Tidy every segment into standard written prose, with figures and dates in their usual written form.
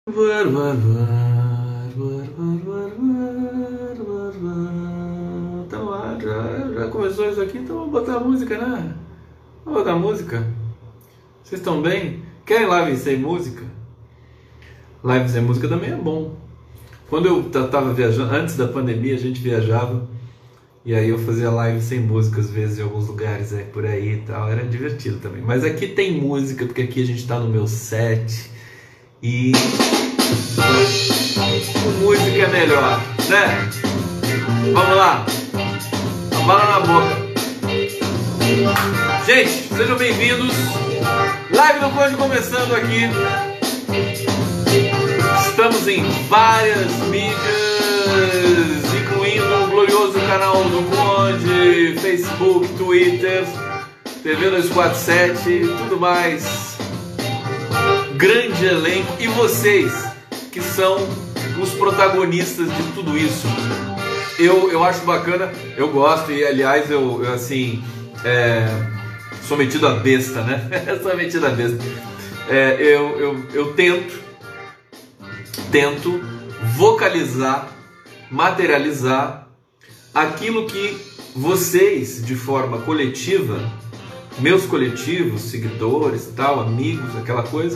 Tá no ar, já começou isso aqui, então vamos botar a música, né? Vamos botar a música. Vocês estão bem? Querem live sem música? Live sem música também é bom. Quando eu tava viajando, antes da pandemia, a gente viajava e aí eu fazia live sem música às vezes em alguns lugares por aí e tal, era divertido também. Mas aqui tem música, porque aqui a gente tá no meu set e música é melhor, né? Vamos lá, a bala na boca. Gente, sejam bem-vindos. Live do Conde começando aqui. Estamos em várias mídias, incluindo o glorioso canal do Conde, Facebook, Twitter, TV 247 e tudo mais. Grande elenco. E vocês, que são os protagonistas de tudo isso. Eu acho bacana, eu gosto e, aliás, eu sou metido a besta, né? Sou metido a besta. Eu tento vocalizar, materializar aquilo que vocês, de forma coletiva, meus coletivos, seguidores, tal, amigos, aquela coisa,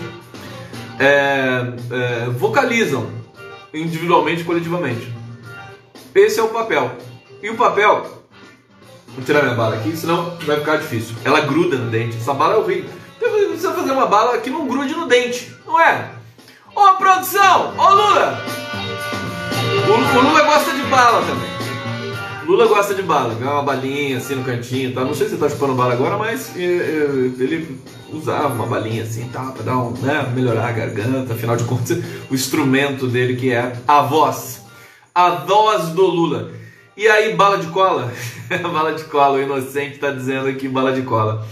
vocalizam individualmente e coletivamente. Esse é o papel. E o papel... Vou tirar minha bala aqui, senão vai ficar difícil. Ela gruda no dente. Essa bala é horrível. Então você precisa fazer uma bala que não grude no dente, não é? Ô produção! Ô Lula! O Lula gosta de bala também. O Lula gosta de bala. Ganha uma balinha assim no cantinho, tá? Não sei se ele tá chupando bala agora, mas ele usava uma balinha assim, tá? Pra dar melhorar a garganta. Afinal de contas, o instrumento dele que é a voz. A voz do Lula. E aí, bala de cola? Bala de cola, o inocente tá dizendo aqui bala de cola.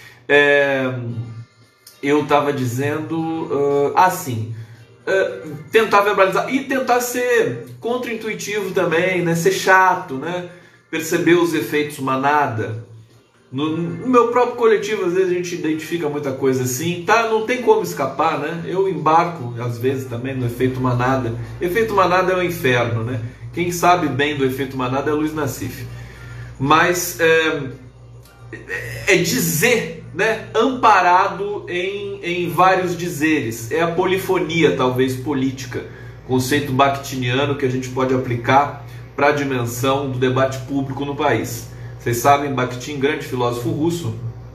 Eu tava dizendo assim, tentar verbalizar e tentar ser contra-intuitivo também, né? Ser chato, né? Perceber os efeitos manada. No meu próprio coletivo, às vezes a gente identifica muita coisa assim, tá? Não tem como escapar, né? Eu embarco, às vezes, também no efeito manada. Efeito manada é o inferno, né? Quem sabe bem do efeito manada é Luiz Nassif. Mas é dizer, né? Amparado em vários dizeres. É a polifonia, talvez, política. Conceito bakhtiniano que a gente pode aplicar para a dimensão do debate público no país. Vocês sabem, Bakhtin, grande filósofo russo,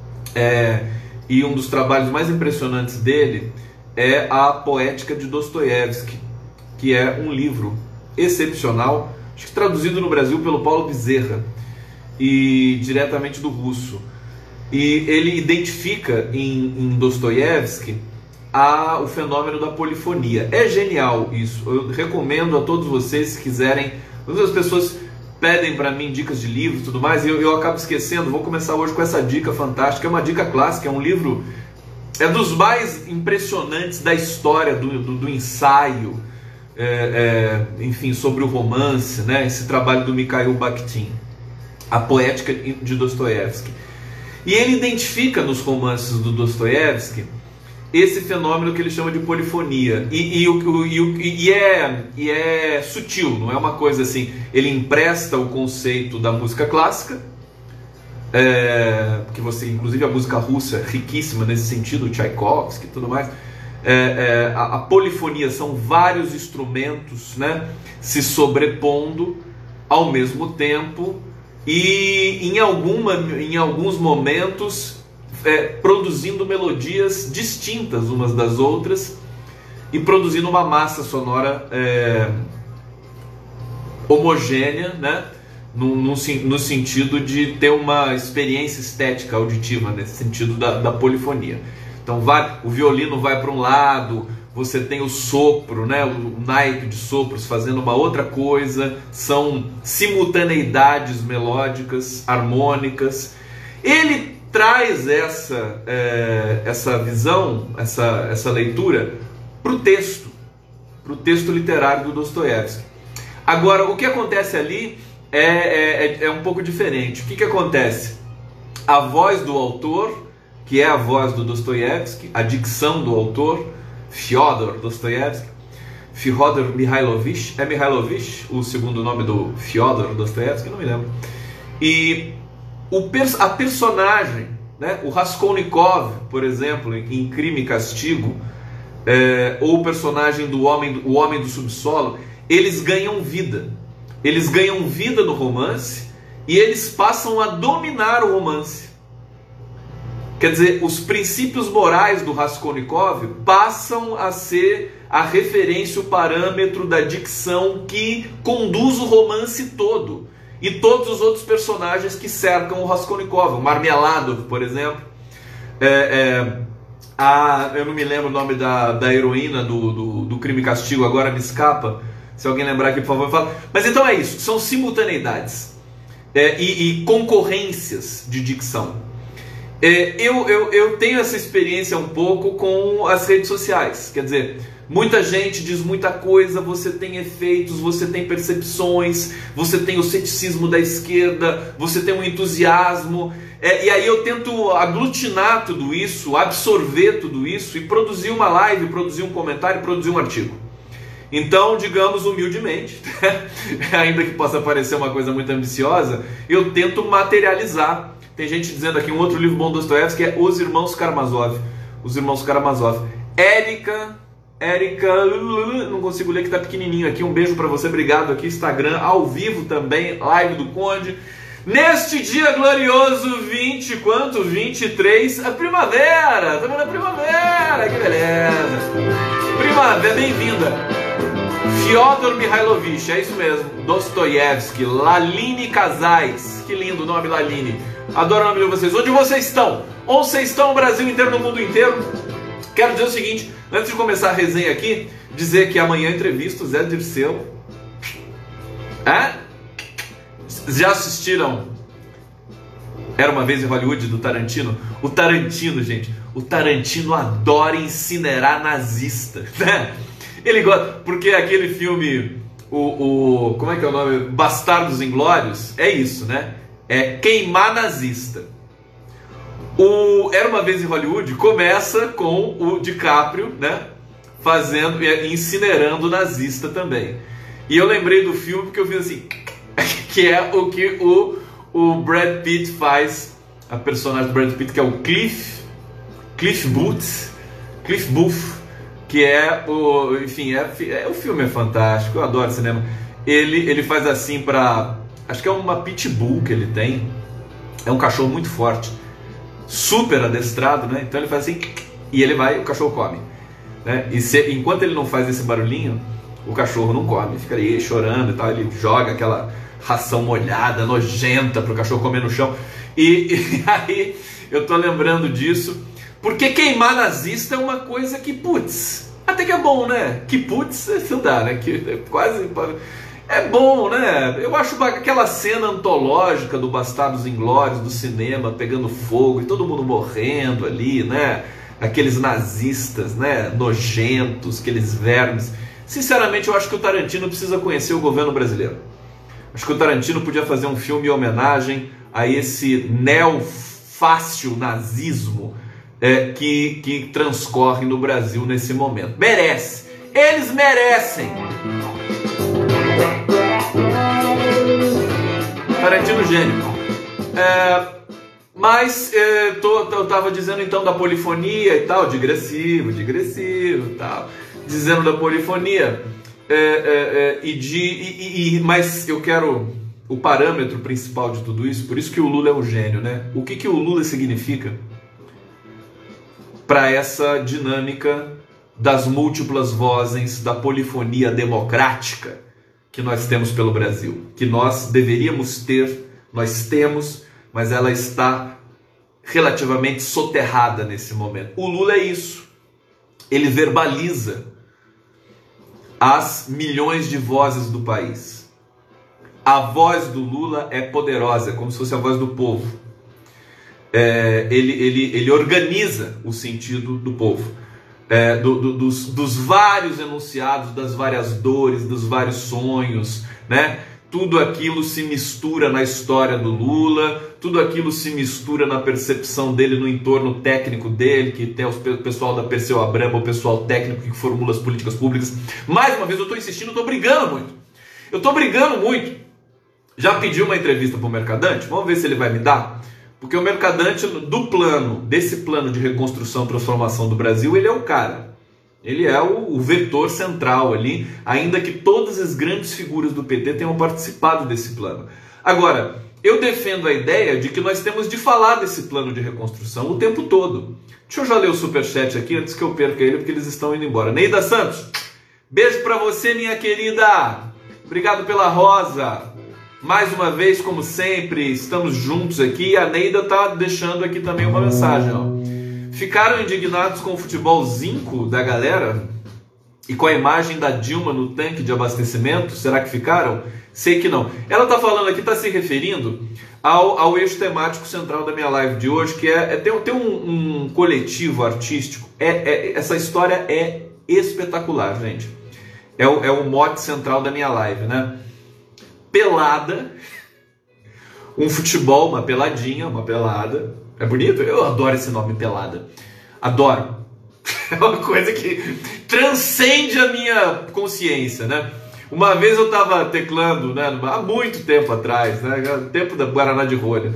e um dos trabalhos mais impressionantes dele é a Poética de Dostoiévski, que é um livro excepcional, acho que traduzido no Brasil pelo Paulo Bezerra, e diretamente do russo. E ele identifica em Dostoiévski o fenômeno da polifonia. É genial isso, eu recomendo a todos vocês, se quiserem. Muitas pessoas pedem para mim dicas de livros e tudo mais, e eu acabo esquecendo. Vou começar hoje com essa dica fantástica, é uma dica clássica, é um livro, é dos mais impressionantes da história do ensaio, enfim, sobre o romance, né? Esse trabalho do Mikhail Bakhtin, a Poética de Dostoiévski. E ele identifica nos romances do Dostoiévski esse fenômeno que ele chama de polifonia, e é sutil, não é uma coisa assim. Ele empresta o conceito da música clássica, que você, inclusive a música russa é riquíssima nesse sentido, Tchaikovsky e tudo mais. A polifonia são vários instrumentos, né, se sobrepondo ao mesmo tempo e em alguns momentos produzindo melodias distintas umas das outras e produzindo uma massa sonora homogênea, né? No sentido de ter uma experiência estética auditiva, nesse sentido da polifonia. Então o violino vai para um lado, você tem o sopro, né? O naipe de sopros fazendo uma outra coisa, são simultaneidades melódicas, harmônicas. Ele traz essa visão, essa leitura para o texto literário do Dostoiévski. Agora, o que acontece ali é um pouco diferente. O que acontece? A voz do autor, que é a voz do Dostoiévski, a dicção do autor, Fyodor Dostoiévski, Fyodor Mikhailovich, é Mikhailovich o segundo nome do Fyodor Dostoiévski, não me lembro. E a personagem, né, o Raskolnikov, por exemplo, em Crime e Castigo, ou o personagem do o homem do subsolo, eles ganham vida. Eles ganham vida no romance e eles passam a dominar o romance. Quer dizer, os princípios morais do Raskolnikov passam a ser a referência, o parâmetro da dicção que conduz o romance todo. E todos os outros personagens que cercam o Raskolnikov. O Marmeladov, por exemplo. Eu não me lembro o nome da heroína do Crime e Castigo, agora me escapa. Se alguém lembrar aqui, por favor, fala. Mas então é isso, são simultaneidades e concorrências de dicção. Eu tenho essa experiência um pouco com as redes sociais. Quer dizer, muita gente diz muita coisa, você tem efeitos, você tem percepções, você tem o ceticismo da esquerda, você tem um entusiasmo, e aí eu tento aglutinar tudo isso, absorver tudo isso e produzir uma live, produzir um comentário, produzir um artigo. Então, digamos humildemente, ainda que possa parecer uma coisa muito ambiciosa, eu tento materializar. Tem gente dizendo aqui um outro livro bom do Dostoiévski, que é Os Irmãos Karamazov. Os Irmãos Karamazov. Érica, não consigo ler que tá pequenininho aqui. Um beijo para você, obrigado aqui. Instagram ao vivo também, live do Conde. Neste dia glorioso, 23, a primavera. Estamos na primavera, que beleza. Primavera, bem-vinda. Fyodor Mikhailovich, é isso mesmo. Dostoiévski, Laline Casais. Que lindo o nome, Laline. Adoro o nome de vocês. Onde vocês estão? Onde vocês estão no Brasil inteiro, no mundo inteiro? Quero dizer o seguinte, antes de começar a resenha aqui, dizer que amanhã entrevisto o Zé Dirceu. Já assistiram Era Uma Vez em Hollywood, do Tarantino? O Tarantino, gente, o Tarantino adora incinerar nazista, né? Ele gosta, porque aquele filme, como é que é o nome? Bastardos Inglórios, é isso, né? É queimar nazista. O Era Uma Vez em Hollywood começa com o DiCaprio, né, incinerando o nazista também. E eu lembrei do filme porque eu fiz assim, que é o que o Brad Pitt faz, a personagem do Brad Pitt, que é o Cliff Booth, que é enfim, o filme é fantástico, eu adoro cinema. Ele faz assim acho que é uma pitbull que ele tem, é um cachorro muito forte, super adestrado, né? Então ele faz assim e o cachorro come, né? E enquanto ele não faz esse barulhinho, o cachorro não come, fica aí chorando e tal. Ele joga aquela ração molhada, nojenta pro cachorro comer no chão. E aí eu tô lembrando disso, porque queimar nazista é uma coisa que, putz, até que é bom, né? Que putz, não dá, né? Que é quase... É bom, né? Eu acho aquela cena antológica do Bastardos Inglórios, do cinema, pegando fogo e todo mundo morrendo ali, né? Aqueles nazistas, né? Nojentos, aqueles vermes. Sinceramente, eu acho que o Tarantino precisa conhecer o governo brasileiro. Acho que o Tarantino podia fazer um filme em homenagem a esse neofácil nazismo que transcorre no Brasil nesse momento. Merece! Eles merecem! Tarantino gênio. Mas eu tava dizendo então da polifonia e tal, digressivo e tal, dizendo da polifonia, mas eu quero o parâmetro principal de tudo isso, por isso que o Lula é um gênio, né? O que o Lula significa para essa dinâmica das múltiplas vozes, da polifonia democrática que nós temos pelo Brasil, que nós deveríamos ter, nós temos, mas ela está relativamente soterrada nesse momento. O Lula é isso. Ele verbaliza as milhões de vozes do país. A voz do Lula é poderosa, como se fosse a voz do povo. Ele organiza o sentido do povo. Dos vários enunciados, das várias dores, dos vários sonhos, né? tudo aquilo se mistura na história do Lula, tudo aquilo se mistura na percepção dele no entorno técnico dele, que tem o pessoal da Perseu Abramo, o pessoal técnico que formula as políticas públicas. Mais uma vez, eu estou insistindo, eu estou brigando muito. Eu estou brigando muito. Já pedi uma entrevista para o Mercadante, vamos ver se ele vai me dar. Porque o Mercadante, desse plano de reconstrução e transformação do Brasil, ele é o cara. Ele é o vetor central ali, ainda que todas as grandes figuras do PT tenham participado desse plano. Agora, eu defendo a ideia de que nós temos de falar desse plano de reconstrução o tempo todo. Deixa eu já ler o superchat aqui antes que eu perca ele, porque eles estão indo embora. Neida Santos, beijo pra você, minha querida. Obrigado pela rosa. Mais uma vez, como sempre, estamos juntos aqui. A Neida tá deixando aqui também uma mensagem, ó. Ficaram indignados com o futebol zinco da galera e com a imagem da Dilma no tanque de abastecimento? Será que ficaram? Sei que não. Ela está falando aqui, está se referindo ao eixo temático central da minha live de hoje, que tem um coletivo artístico. Essa história é espetacular, gente. É o mote central da minha live, né? Pelada, um futebol, uma peladinha, uma pelada. É bonito? Eu adoro esse nome, pelada. Adoro. É uma coisa que transcende a minha consciência, né? Uma vez eu estava teclando, né, há muito tempo atrás, né, tempo da Guaraná de rolha.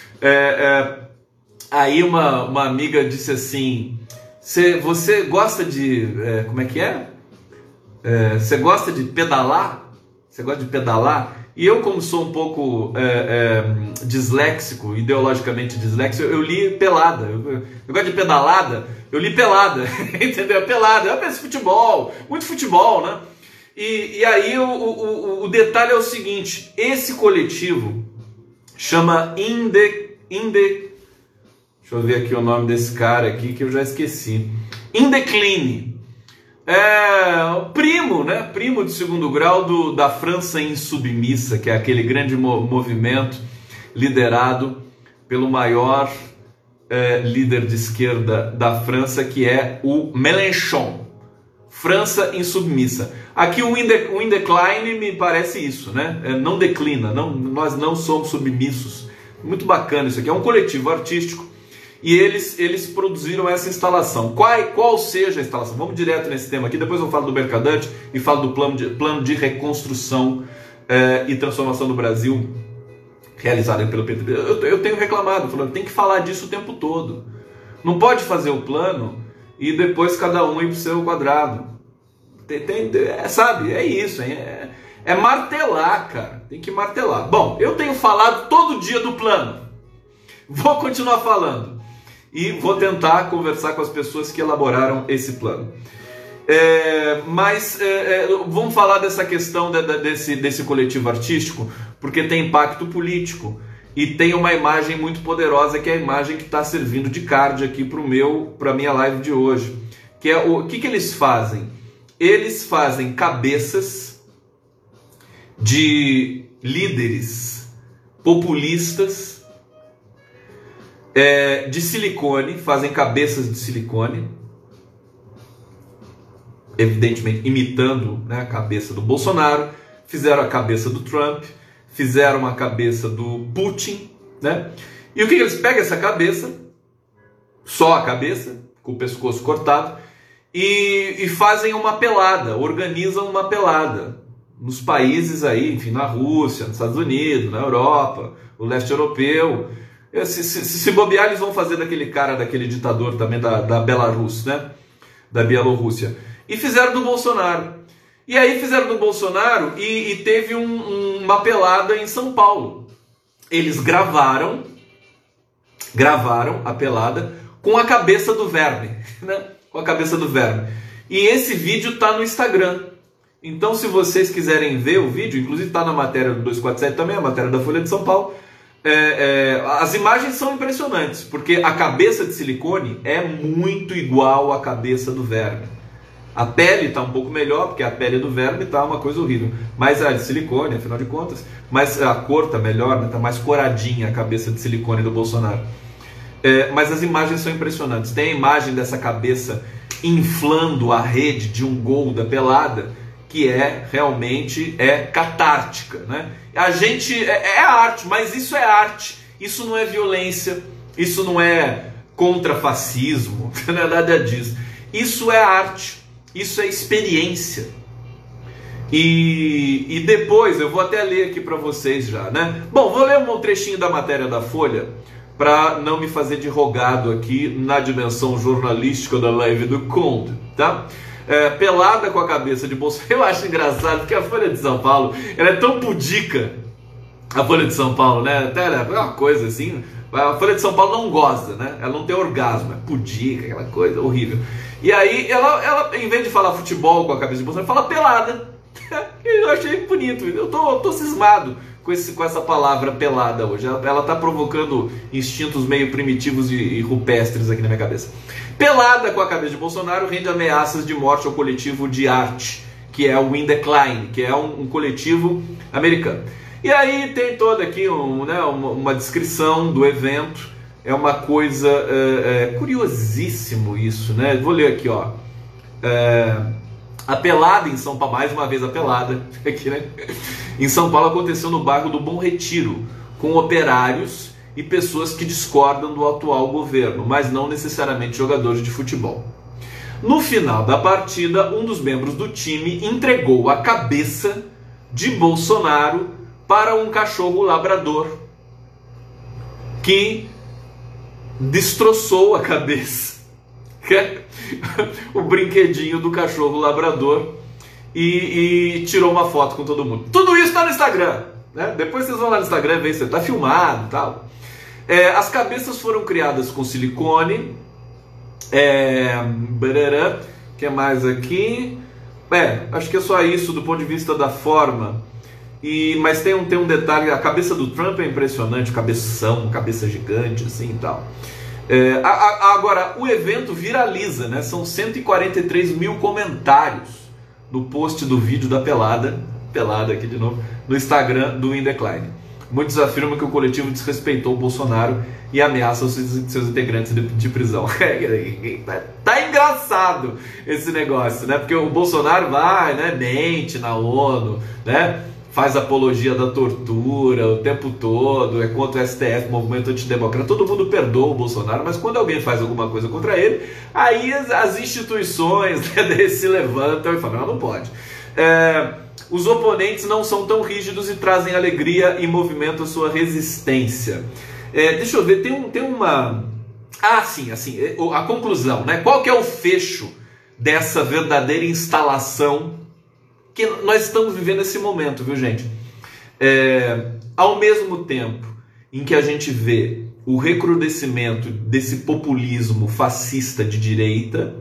Aí uma amiga disse assim, você gosta de... como é que é? Você gosta de pedalar? Você gosta de pedalar? E eu, como sou um pouco disléxico, ideologicamente disléxico, eu li pelada. Eu gosto de pedalada, eu li pelada, entendeu? Pelada, eu penso futebol, muito futebol, né? E aí o detalhe é o seguinte, esse coletivo chama deixa eu ver aqui o nome desse cara aqui que eu já esqueci. Indecline. O primo, né? Primo de segundo grau da França Insubmissa, que é aquele grande movimento liderado pelo maior líder de esquerda da França, que é o Mélenchon. França Insubmissa. Aqui o Indecline me parece isso, né? Não declina, nós não somos submissos. Muito bacana isso aqui. É um coletivo artístico. E eles produziram essa instalação. Qual seja a instalação? Vamos direto nesse tema aqui. Depois eu falo do Mercadante e falo do plano de reconstrução e transformação do Brasil realizado pelo PT. Eu tenho reclamado, falando, tem que falar disso o tempo todo. Não pode fazer o plano e depois cada um ir para o seu quadrado. Sabe? É isso. É martelar, cara. Tem que martelar. Bom, eu tenho falado todo dia do plano. Vou continuar falando. E vou tentar conversar com as pessoas que elaboraram esse plano. Vamos falar dessa questão desse coletivo artístico, porque tem impacto político e tem uma imagem muito poderosa, que é a imagem que está servindo de card aqui para a minha live de hoje. Que é o que eles fazem? Eles fazem cabeças de líderes populistas de silicone, fazem cabeças de silicone, evidentemente imitando, né, a cabeça do Bolsonaro, fizeram a cabeça do Trump, fizeram a cabeça do Putin, né? E o que eles pegam? Essa cabeça, só a cabeça, com o pescoço cortado, e fazem uma pelada, organizam uma pelada nos países aí, enfim, na Rússia, nos Estados Unidos, na Europa, o leste europeu. Se bobear, eles vão fazer daquele ditador também da Belarus, né? Da Bielorrússia. E fizeram do Bolsonaro. E aí fizeram do Bolsonaro e teve uma pelada em São Paulo. Eles gravaram a pelada com a cabeça do verme, né? Com a cabeça do verme. E esse vídeo está no Instagram. Então, se vocês quiserem ver o vídeo, inclusive está na matéria do 247 também, a matéria da Folha de São Paulo, as imagens são impressionantes, porque a cabeça de silicone é muito igual à cabeça do verme. A pele está um pouco melhor, porque a pele do verme está uma coisa horrível, mas a de silicone, afinal de contas, mas a cor está melhor, né? Está mais coradinha a cabeça de silicone do Bolsonaro. Mas as imagens são impressionantes. Tem a imagem dessa cabeça inflando a rede de um gol da pelada, que realmente catártica, né? A gente é arte, mas isso é arte, isso não é violência, isso não é contra-fascismo, não é nada disso. Isso é arte, isso é experiência. E depois, eu vou até ler aqui para vocês já, né? Bom, vou ler um trechinho da matéria da Folha, para não me fazer de rogado aqui na dimensão jornalística da live do Conde, tá? Pelada com a cabeça de Bolsonaro. Eu acho engraçado, porque a Folha de São Paulo, ela é tão pudica, a Folha de São Paulo, né? Até é uma coisa assim, a Folha de São Paulo não goza, né? Ela não tem orgasmo, é pudica, aquela coisa horrível. E aí, ela em vez de falar futebol com a cabeça de Bolsonaro, fala pelada. Eu achei bonito, eu tô cismado com essa palavra pelada hoje. Ela tá provocando instintos meio primitivos e rupestres aqui na minha cabeça. Pelada com a cabeça de Bolsonaro rende ameaças de morte ao coletivo de arte, que é o In Decline, que é um coletivo americano. E aí tem toda aqui uma descrição do evento. É uma coisa curiosíssimo isso, né? Vou ler aqui, ó. A pelada em São Paulo, mais uma vez a pelada aqui, né? Em São Paulo aconteceu no bairro do Bom Retiro, com operários e pessoas que discordam do atual governo, mas não necessariamente jogadores de futebol. No final da partida, um dos membros do time entregou a cabeça de Bolsonaro para um cachorro labrador, que destroçou a cabeça. O brinquedinho do cachorro labrador e tirou uma foto com todo mundo. Tudo isso está no Instagram, né? Depois vocês vão lá no Instagram ver se está filmado e tal. As cabeças foram criadas com silicone. Que é mais aqui? Acho que é só isso do ponto de vista da forma. Mas tem um detalhe: a cabeça do Trump é impressionante, cabeção, cabeça gigante assim e tal. Agora, o evento viraliza, né? São 143 mil comentários no post do vídeo da pelada aqui de novo, no Instagram do In Decline. Muitos afirmam que o coletivo desrespeitou o Bolsonaro e ameaça seus integrantes de prisão. Tá engraçado esse negócio, né? Porque o Bolsonaro vai, né? Mente na ONU, né? Faz apologia da tortura o tempo todo, é contra o STF, movimento antidemocrata, todo mundo perdoa o Bolsonaro, mas quando alguém faz alguma coisa contra ele, aí as instituições, né, se levantam e falam, não pode. Os oponentes não são tão rígidos e trazem alegria e movimento à sua resistência. Deixa eu ver, tem uma... sim, a conclusão, né? Qual que é o fecho dessa verdadeira instalação que nós estamos vivendo nesse momento, viu, gente? Ao mesmo tempo em que a gente vê o recrudescimento desse populismo fascista de direita,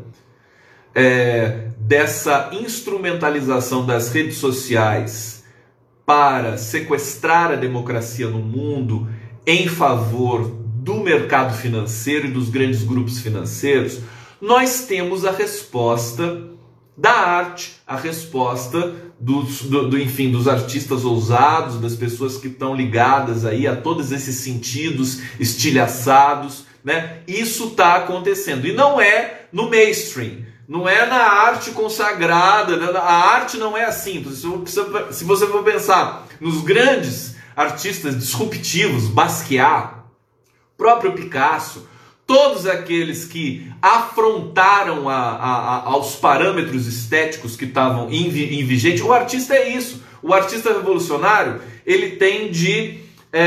dessa instrumentalização das redes sociais para sequestrar a democracia no mundo em favor do mercado financeiro e dos grandes grupos financeiros, nós temos a resposta da arte, a resposta dos artistas ousados, das pessoas que estão ligadas aí a todos esses sentidos estilhaçados, né? Isso está acontecendo e não é no mainstream, não é na arte consagrada, né? A arte não é assim. Se você for pensar nos grandes artistas disruptivos, Basquiat, próprio Picasso, todos aqueles que afrontaram aos parâmetros estéticos que estavam em vigente. O artista é isso. O artista revolucionário, ele tem de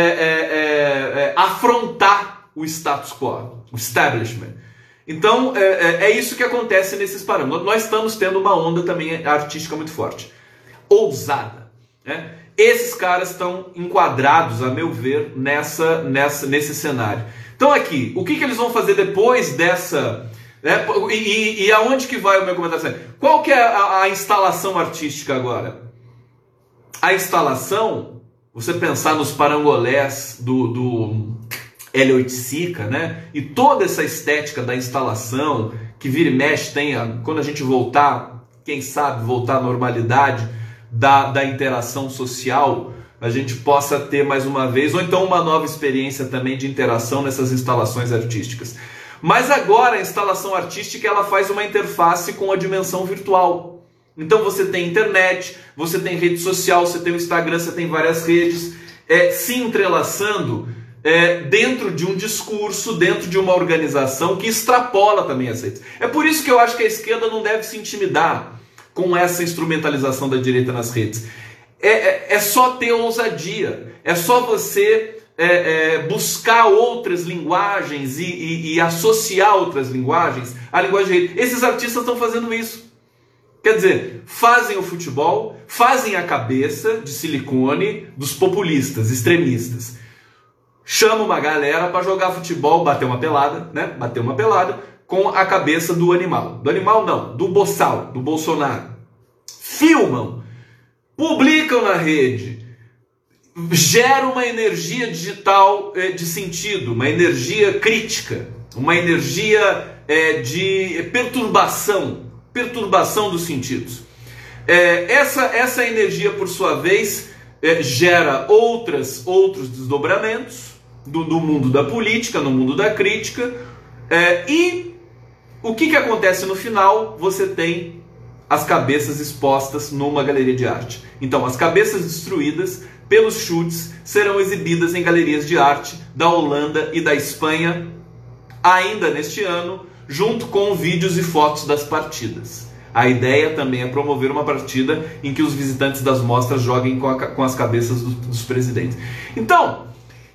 afrontar o status quo, o establishment. Então, é isso que acontece nesses parâmetros. Nós estamos tendo uma onda também artística muito forte, ousada, né? Esses caras estão enquadrados, a meu ver, nesse cenário. Então aqui, o que eles vão fazer depois dessa... Né? E aonde que vai o meu comentário? Qual que é a instalação artística agora? A instalação, você pensar nos parangolés do Hélio Oiticica, né? E toda essa estética da instalação, que vira e mexe, quando a gente voltar, quem sabe, voltar à normalidade da interação social, a gente possa ter mais uma vez, ou então uma nova experiência também de interação nessas instalações artísticas. Mas agora a instalação artística ela faz uma interface com a dimensão virtual. Então você tem internet, você tem rede social, você tem o Instagram, você tem várias redes se entrelaçando dentro de um discurso, dentro de uma organização que extrapola também as redes. É por isso que eu acho que a esquerda não deve se intimidar com essa instrumentalização da direita nas redes. É só ter ousadia, é só você buscar outras linguagens e associar outras linguagens à linguagem. Esses artistas estão fazendo isso. Quer dizer, fazem o futebol, fazem a cabeça de silicone dos populistas, extremistas. Chama uma galera para jogar futebol, bater uma pelada, né? Bater uma pelada com a cabeça do animal. Do animal não, do boçal, do Bolsonaro. Filmam, publicam na rede, gera uma energia digital de sentido, uma energia crítica, uma energia de perturbação dos sentidos. Essa energia, por sua vez, gera outros desdobramentos do mundo da política, no mundo da crítica, e o que acontece no final? Você tem as cabeças expostas numa galeria de arte. Então, as cabeças destruídas pelos chutes serão exibidas em galerias de arte da Holanda e da Espanha ainda neste ano, junto com vídeos e fotos das partidas. A ideia também é promover uma partida em que os visitantes das mostras joguem com as cabeças dos presidentes. Então,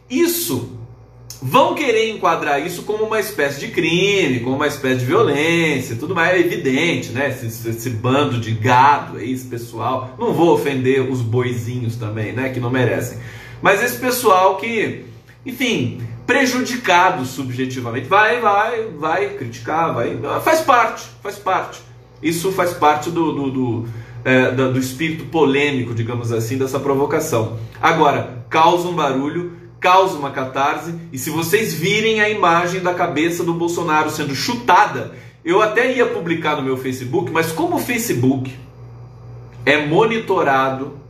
vão querer enquadrar isso como uma espécie de crime, como uma espécie de violência, tudo mais evidente, né? Esse bando de gado aí, esse pessoal. Não vou ofender os boizinhos também, né? Que não merecem. Mas esse pessoal que, enfim, prejudicado subjetivamente, vai criticar, faz parte. Isso faz parte do espírito polêmico, digamos assim, dessa provocação. Agora, causa um barulho, causa uma catarse, e se vocês virem a imagem da cabeça do Bolsonaro sendo chutada, eu até ia publicar no meu Facebook, mas como o Facebook é monitorado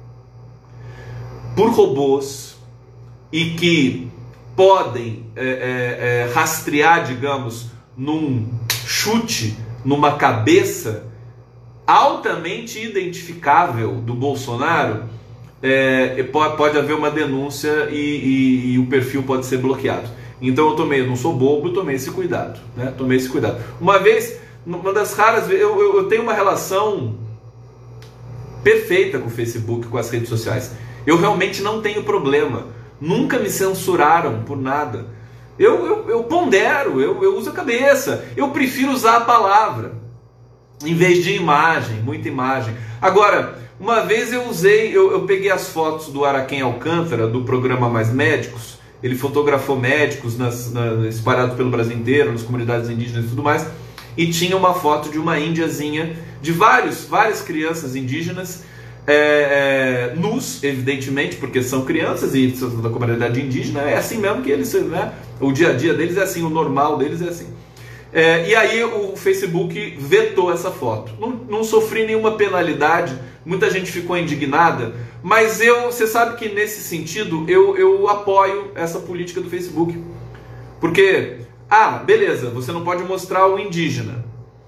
por robôs e que podem rastrear, digamos, num chute, numa cabeça altamente identificável do Bolsonaro, pode haver uma denúncia e o perfil pode ser bloqueado. Então eu não sou bobo, eu tomei esse cuidado, né? Uma vez, uma das raras vezes, eu tenho uma relação perfeita com o Facebook, com as redes sociais. Eu realmente não tenho problema. Nunca me censuraram por nada. Eu pondero, eu uso a cabeça. Eu prefiro usar a palavra em vez de imagem, muita imagem. Agora, uma vez eu peguei as fotos do Araquém Alcântara, do programa Mais Médicos. Ele fotografou médicos espalhados pelo Brasil inteiro, nas comunidades indígenas e tudo mais. E tinha uma foto de uma índiazinha, de várias crianças indígenas, nus, evidentemente, porque são crianças e são da comunidade indígena. É assim mesmo que eles, né? O dia a dia deles é assim, o normal deles é assim. E aí o Facebook vetou essa foto. Não sofri nenhuma penalidade, muita gente ficou indignada, mas você sabe que nesse sentido eu apoio essa política do Facebook. Porque, beleza, você não pode mostrar o indígena.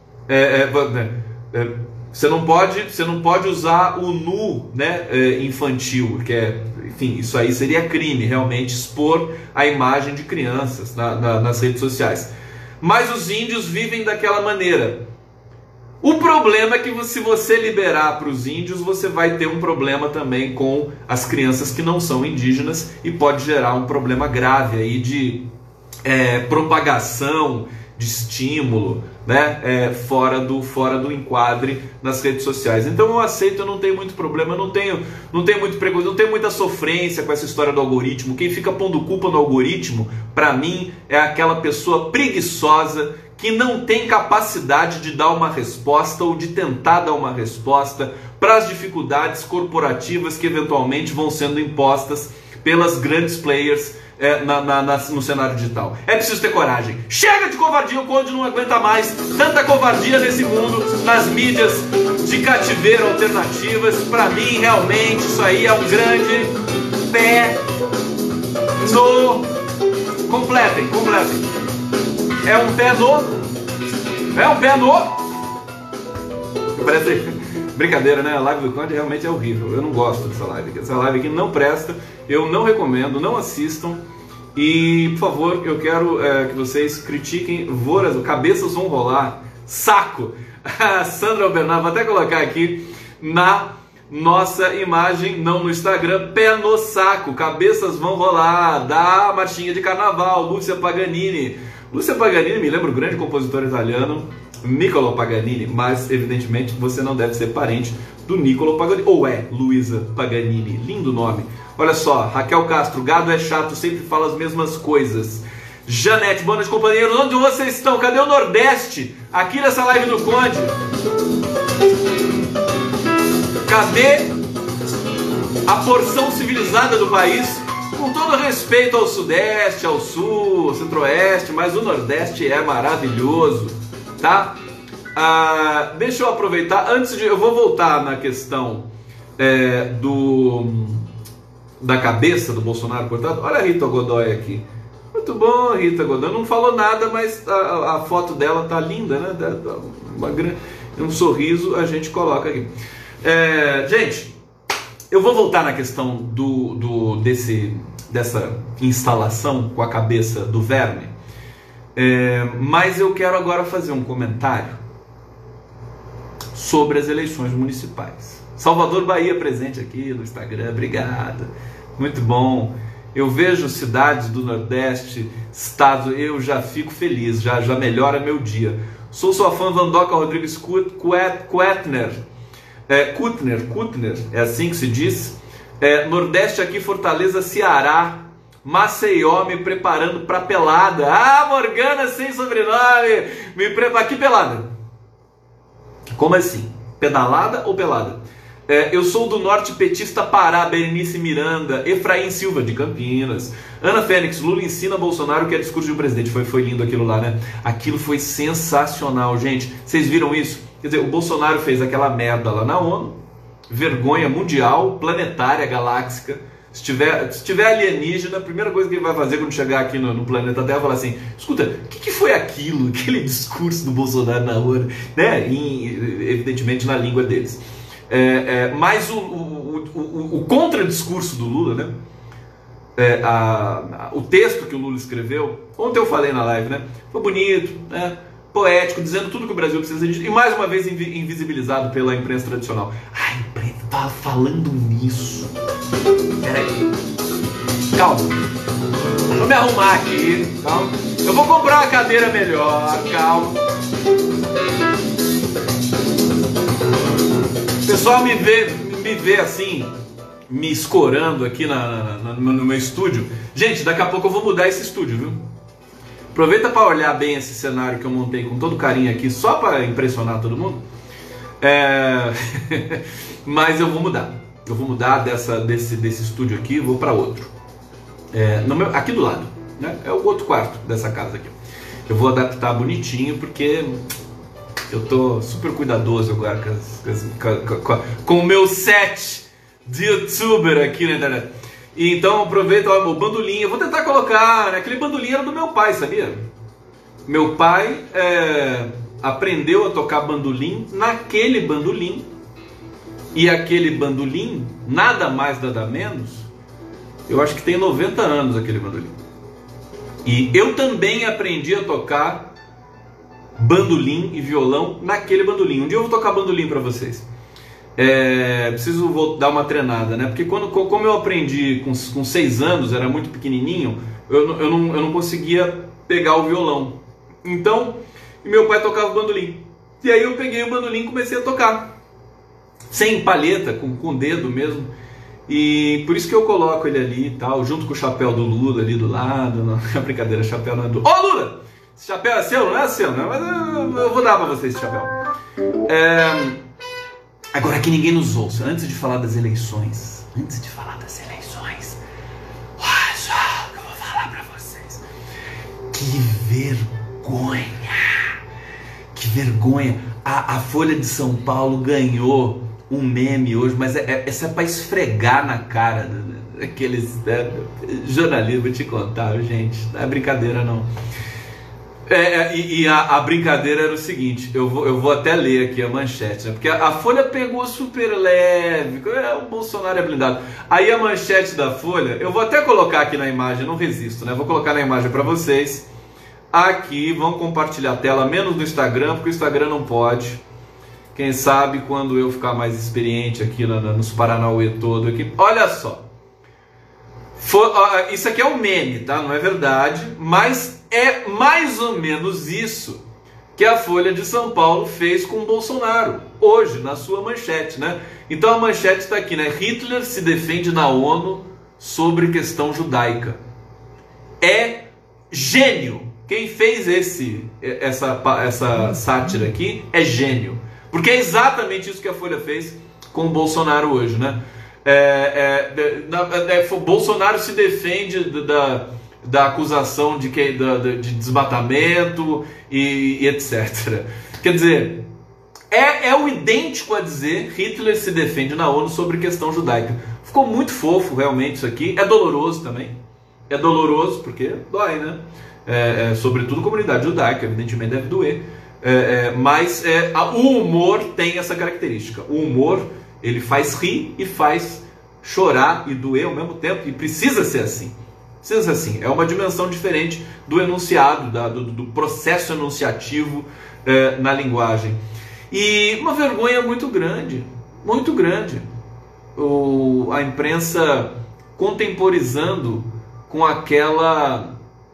Você não pode usar o nu, né, infantil, enfim, isso aí seria crime, realmente, expor a imagem de crianças nas redes sociais. Mas os índios vivem daquela maneira. O problema é que se você liberar para os índios, você vai ter um problema também com as crianças que não são indígenas e pode gerar um problema grave aí de propagação, de estímulo, né, fora do enquadre nas redes sociais. Então eu aceito, eu não tenho muito problema, eu não tenho muito preconceito, não tenho muita sofrência com essa história do algoritmo. Quem fica pondo culpa no algoritmo, para mim, é aquela pessoa preguiçosa que não tem capacidade de dar uma resposta ou de tentar dar uma resposta para as dificuldades corporativas que eventualmente vão sendo impostas pelas grandes players no cenário digital. É preciso ter coragem. Chega de covardia, o Conde não aguenta mais tanta covardia nesse mundo, nas mídias de cativeiro alternativas. Para mim, realmente, isso aí é um grande pé no... Completem. É um pé no... Parece Brincadeira, né? A live do Conde realmente é horrível. Eu não gosto dessa live. Essa live aqui não presta. Eu não recomendo, não assistam. E, por favor, eu quero que vocês critiquem. Cabeças vão rolar. Saco! A Sandra Albernaz, vou até colocar aqui na nossa imagem, não no Instagram. Pé no saco, cabeças vão rolar. Da marchinha de carnaval, Lúcia Paganini. Lúcia Paganini me lembra o grande compositor italiano Niccolo Paganini, mas evidentemente você não deve ser parente do Niccolo Paganini. Ou é Luísa Paganini, lindo nome. Olha só, Raquel Castro, gado é chato, sempre fala as mesmas coisas. Janete, boa noite, companheiros, onde vocês estão? Cadê o Nordeste? Aqui nessa live do Conde. Cadê a porção civilizada do país? Com todo respeito ao Sudeste, ao Sul, ao Centro-Oeste, mas o Nordeste é maravilhoso, tá? Deixa eu aproveitar, eu vou voltar na questão da cabeça do Bolsonaro cortado. Olha a Rita Godoy aqui. Muito bom, Rita Godoy. Não falou nada, mas a foto dela tá linda, né? Um sorriso a gente coloca aqui. Gente, eu vou voltar na questão dessa instalação com a cabeça do verme, mas eu quero agora fazer um comentário sobre as eleições municipais. Salvador Bahia presente aqui no Instagram, obrigado, muito bom. Eu vejo cidades do Nordeste, estados, eu já fico feliz, já melhora meu dia. Sou sua fã, Vandoca Rodrigues Kuetner, é assim que se diz. Nordeste aqui, Fortaleza, Ceará, Maceió, me preparando para pelada. Morgana sem sobrenome, me prepara. Que pelada? Como assim? Pedalada ou pelada? Eu sou do Norte petista Pará, Berenice Miranda, Efraim Silva de Campinas, Ana Fênix, Lula ensina Bolsonaro que é discurso de um presidente. Foi lindo aquilo lá, né? Aquilo foi sensacional, gente. Vocês viram isso? Quer dizer, o Bolsonaro fez aquela merda lá na ONU, vergonha mundial, planetária, galáxica. Se tiver alienígena, a primeira coisa que ele vai fazer quando chegar aqui no planeta Terra é falar assim: escuta, o que foi aquilo, aquele discurso do Bolsonaro na ONU, né? Evidentemente na língua deles. Mas o contradiscurso do Lula, né? O texto que o Lula escreveu, ontem eu falei na live, né? Foi bonito, né? Poético, dizendo tudo que o Brasil precisa de, e mais uma vez invisibilizado pela imprensa tradicional. A imprensa estava falando nisso. Peraí. Calma. Vou me arrumar aqui. Calma. Eu vou comprar uma cadeira melhor. Calma. O pessoal me vê assim, me escorando aqui no meu estúdio. Gente, daqui a pouco eu vou mudar esse estúdio, viu? Aproveita para olhar bem esse cenário que eu montei com todo carinho aqui, só para impressionar todo mundo. Mas eu vou mudar. Eu vou mudar desse estúdio aqui e vou para outro. Aqui do lado, né? É o outro quarto dessa casa aqui. Eu vou adaptar bonitinho porque eu tô super cuidadoso agora com o meu set de youtuber aqui na internet. Então aproveita o bandolim. Eu vou tentar colocar, né? Aquele bandolim era do meu pai, sabia? Meu pai aprendeu a tocar bandolim naquele bandolim. E aquele bandolim, nada mais, nada menos, eu acho que tem 90 anos aquele bandolim. E eu também aprendi a tocar bandolim e violão naquele bandolim. Um dia eu vou tocar bandolim para vocês. Preciso dar uma treinada, né? Porque como eu aprendi com 6 anos, era muito pequenininho, eu não conseguia pegar o violão. Então, meu pai tocava o bandolim. E aí eu peguei o bandolim e comecei a tocar. Sem palheta, com o dedo mesmo. E por isso que eu coloco ele ali e tal, junto com o chapéu do Lula ali do lado. Não, brincadeira, chapéu não é do... Ô Lula! Esse chapéu é seu? Não é seu, né? Mas eu vou dar pra você esse chapéu. Agora que ninguém nos ouça, antes de falar das eleições, olha só o que eu vou falar pra vocês. Que vergonha. A Folha de São Paulo ganhou um meme hoje, mas essa é pra esfregar na cara daqueles jornalistas. Vou te contar, gente, não é brincadeira não. A brincadeira era o seguinte, eu vou até ler aqui a manchete, né? Porque a Folha pegou super leve, o Bolsonaro é blindado. Aí a manchete da Folha, eu vou até colocar aqui na imagem, não resisto, né? Vou colocar na imagem para vocês. Aqui, vão compartilhar a tela, menos no Instagram, porque o Instagram não pode. Quem sabe quando eu ficar mais experiente aqui nos Paranauê todo aqui. Olha só. Isso aqui é um meme, tá? Não é verdade, mas é mais ou menos isso que a Folha de São Paulo fez com o Bolsonaro, hoje, na sua manchete, né? Então a manchete está aqui, né? Hitler se defende na ONU sobre questão judaica. É gênio. Quem fez essa sátira aqui é gênio. Porque é exatamente isso que a Folha fez com o Bolsonaro hoje, né? Bolsonaro se defende da acusação de desmatamento e etc. Quer dizer, é o idêntico a dizer Hitler se defende na ONU sobre questão judaica. Ficou muito fofo realmente isso aqui. É doloroso também. É doloroso porque dói, né? Sobretudo comunidade judaica, evidentemente deve doer. Mas o humor tem essa característica. O humor, ele faz rir e faz chorar e doer ao mesmo tempo. E precisa ser assim. Precisa ser assim. É uma dimensão diferente do enunciado, do processo enunciativo na linguagem. E uma vergonha muito grande. Muito grande. A imprensa contemporizando com aquela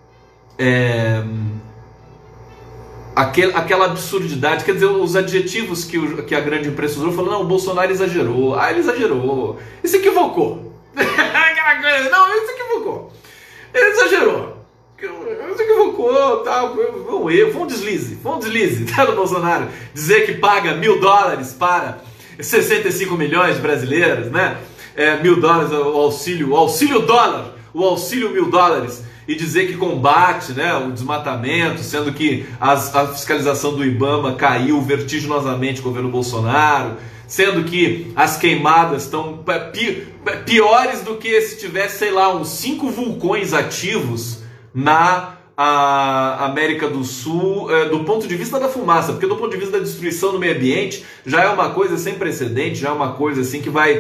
absurdidade, quer dizer, os adjetivos que a grande imprensa usou, falando, não, o Bolsonaro exagerou, ele exagerou, ele se equivocou, aquela coisa, não, ele se equivocou, ele exagerou, ele se equivocou, tá, foi um deslize, tá, do Bolsonaro, dizer que paga $1.000 para 65 milhões de brasileiros, né, $1.000 o auxílio dólar, o auxílio $1.000, e dizer que combate, né, o desmatamento, sendo que a fiscalização do IBAMA caiu vertiginosamente com o governo Bolsonaro, sendo que as queimadas estão piores do que se tivesse, sei lá, uns 5 vulcões ativos na América do Sul, do ponto de vista da fumaça, porque do ponto de vista da destruição do meio ambiente já é uma coisa sem precedente, já é uma coisa assim que vai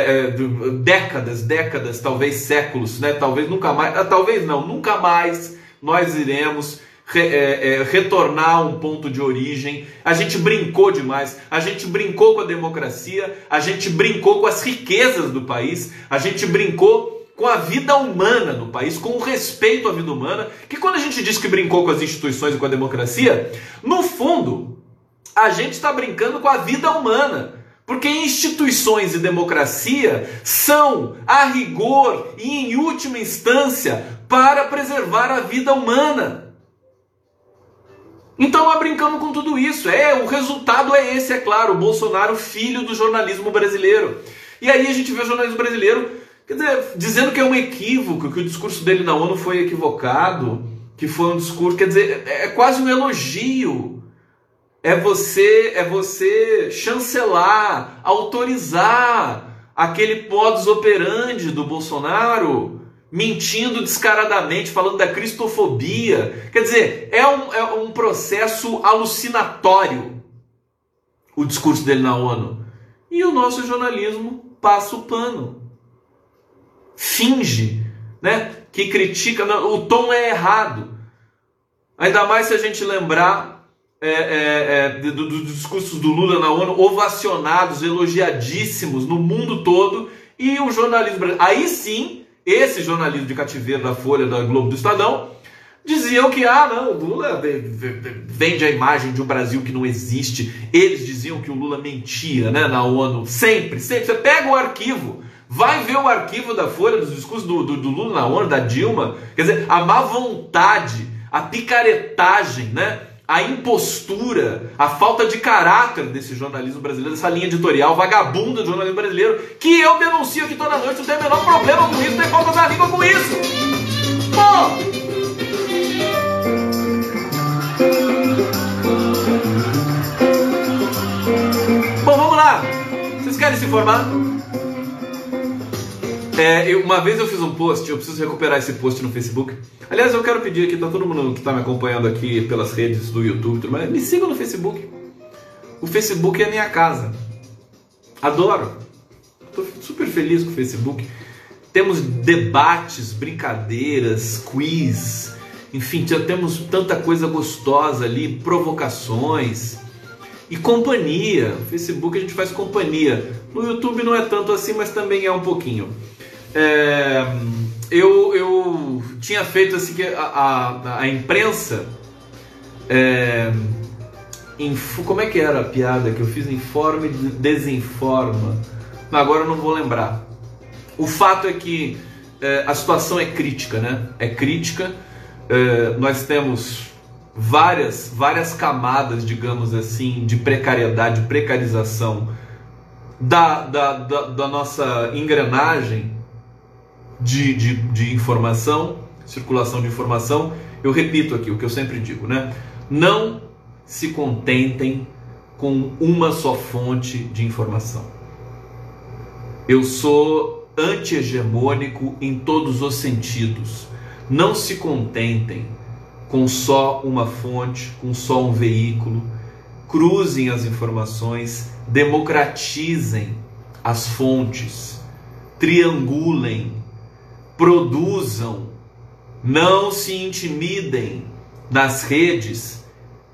décadas, talvez séculos, né? Talvez nunca mais, nunca mais nós iremos retornar a um ponto de origem. A gente brincou demais, a gente brincou com a democracia, a gente brincou com as riquezas do país, a gente brincou com a vida humana no país, com o respeito à vida humana, que quando a gente diz que brincou com as instituições e com a democracia, no fundo, a gente está brincando com a vida humana, porque instituições e democracia são, a rigor e em última instância, para preservar a vida humana. Então nós brincamos com tudo isso, o resultado é esse, é claro, o Bolsonaro, filho do jornalismo brasileiro. E aí a gente vê o jornalismo brasileiro, quer dizer, dizendo que é um equívoco, que o discurso dele na ONU foi equivocado, que foi um discurso, quer dizer, é quase um elogio. É você chancelar, autorizar aquele modus operandi do Bolsonaro, mentindo descaradamente, falando da cristofobia. Quer dizer, é um processo alucinatório o discurso dele na ONU. E o nosso jornalismo passa o pano. Finge, né, que critica, o tom é errado. Ainda mais se a gente lembrar dos discursos do Lula na ONU, ovacionados, elogiadíssimos no mundo todo, e o jornalismo brasileiro. Aí sim, esse jornalismo de cativeiro da Folha, da Globo, do Estadão, diziam que, não, o Lula vende a imagem de um Brasil que não existe. Eles diziam que o Lula mentia, né, na ONU, sempre. Você pega o arquivo, vai ver o arquivo da Folha, dos discursos do Lula na ONU, da Dilma, quer dizer, a má vontade, a picaretagem, né, a impostura, a falta de caráter desse jornalismo brasileiro, dessa linha editorial vagabunda do jornalismo brasileiro, que eu denuncio aqui toda noite, não tem o menor problema com isso, não tem falta da língua com isso. Pô! Bom, vamos lá. Vocês querem se informar? Uma vez eu fiz um post, eu preciso recuperar esse post no Facebook. Aliás, eu quero pedir aqui, tá todo mundo que está me acompanhando aqui pelas redes do YouTube, tudo mais, me sigam no Facebook. O Facebook é a minha casa. Adoro. Estou super feliz com o Facebook. Temos debates, brincadeiras, quiz, enfim, já temos tanta coisa gostosa ali, provocações e companhia. No Facebook a gente faz companhia. No YouTube não é tanto assim, mas também é um pouquinho. Eu tinha feito assim que a imprensa, como é que era a piada que eu fiz? Informe, desinforma. Agora eu não vou lembrar. O fato é que a situação é crítica, né? É crítica. Nós temos várias camadas, digamos assim, de precariedade, de precarização da nossa engrenagem de informação, circulação de informação. Eu repito aqui o que eu sempre digo, né? Não se contentem com uma só fonte de informação. Eu sou anti-hegemônico em todos os sentidos. Não se contentem com só uma fonte, com só um veículo. Cruzem as informações, democratizem as fontes, triangulem, produzam, não se intimidem nas redes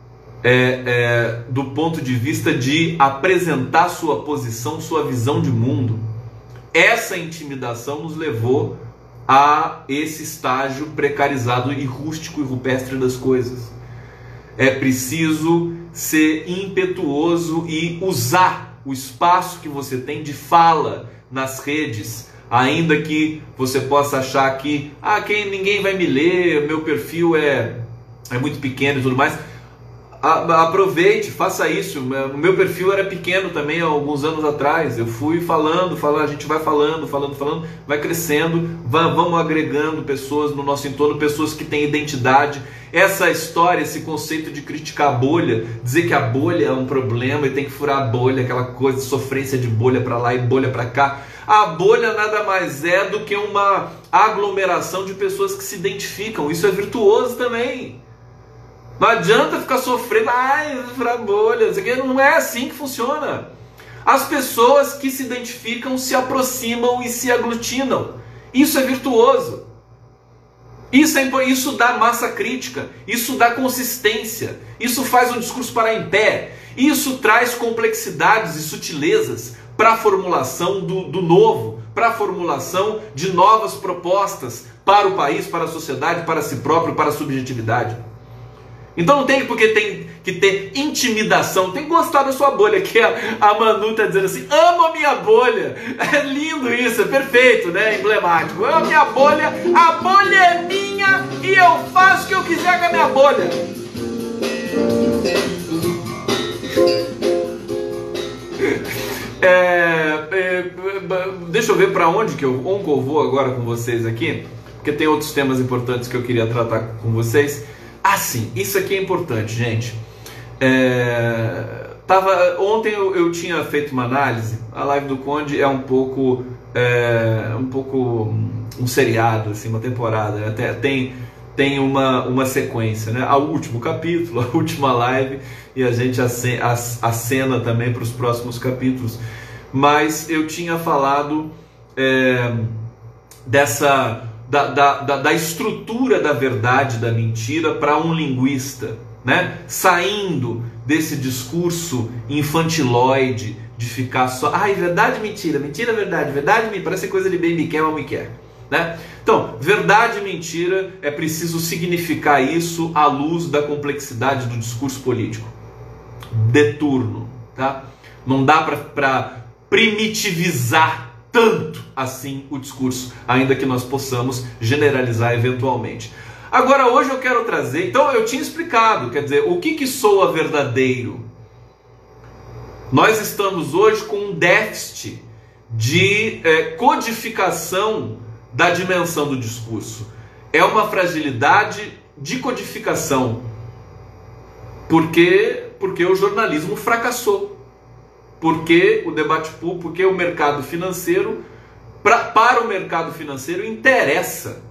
do ponto de vista de apresentar sua posição, sua visão de mundo. Essa intimidação nos levou a esse estágio precarizado e rústico e rupestre das coisas. É preciso ser impetuoso e usar o espaço que você tem de fala nas redes, ainda que você possa achar que ninguém vai me ler, meu perfil é muito pequeno e tudo mais. Aproveite, faça isso. O meu perfil era pequeno também há alguns anos atrás. Eu fui falando, a gente vai falando, vai crescendo, vamos agregando pessoas no nosso entorno, pessoas que têm identidade. Essa história, esse conceito de criticar a bolha, dizer que a bolha é um problema e tem que furar a bolha, aquela coisa de sofrência de bolha para lá e bolha para cá. A bolha nada mais é do que uma aglomeração de pessoas que se identificam. Isso é virtuoso também. Não adianta ficar sofrendo, furar bolha, não é assim que funciona. As pessoas que se identificam se aproximam e se aglutinam. Isso é virtuoso. Isso dá massa crítica, isso dá consistência, isso faz um discurso parar em pé, isso traz complexidades e sutilezas para a formulação do novo, para a formulação de novas propostas para o país, para a sociedade, para si próprio, para a subjetividade. Então não tem porque tem que ter intimidação, tem que gostar da sua bolha, que a Manu está dizendo assim, amo a minha bolha, é lindo isso, é perfeito, né? Emblemático, amo a minha bolha, a bolha é minha e eu faço o que eu quiser com a minha bolha. Deixa eu ver para onde eu vou agora com vocês aqui, porque tem outros temas importantes que eu queria tratar com vocês. Sim, isso aqui é importante, gente. Ontem eu tinha feito uma análise. A live do Conde é um pouco um seriado, assim, uma temporada, né? Tem uma sequência, né? O último capítulo, a última live, e a gente acena também para os próximos capítulos. Mas eu tinha falado da estrutura da verdade, da mentira para um linguista, né? Saindo desse discurso infantiloide de ficar só verdade, mentira, mentira, verdade, verdade, mentira, parece coisa de baby quer, mamãe quer, né? Então, verdade e mentira, é preciso significar isso à luz da complexidade do discurso político de turno, tá? Não dá para primitivizar tanto assim o discurso, ainda que nós possamos generalizar eventualmente. Agora, hoje eu quero trazer, então eu tinha explicado, quer dizer, o que soa verdadeiro? Nós estamos hoje com um déficit de codificação da dimensão do discurso. É uma fragilidade de codificação, porque o jornalismo fracassou. Porque o debate público, porque o mercado financeiro Para o mercado financeiro interessa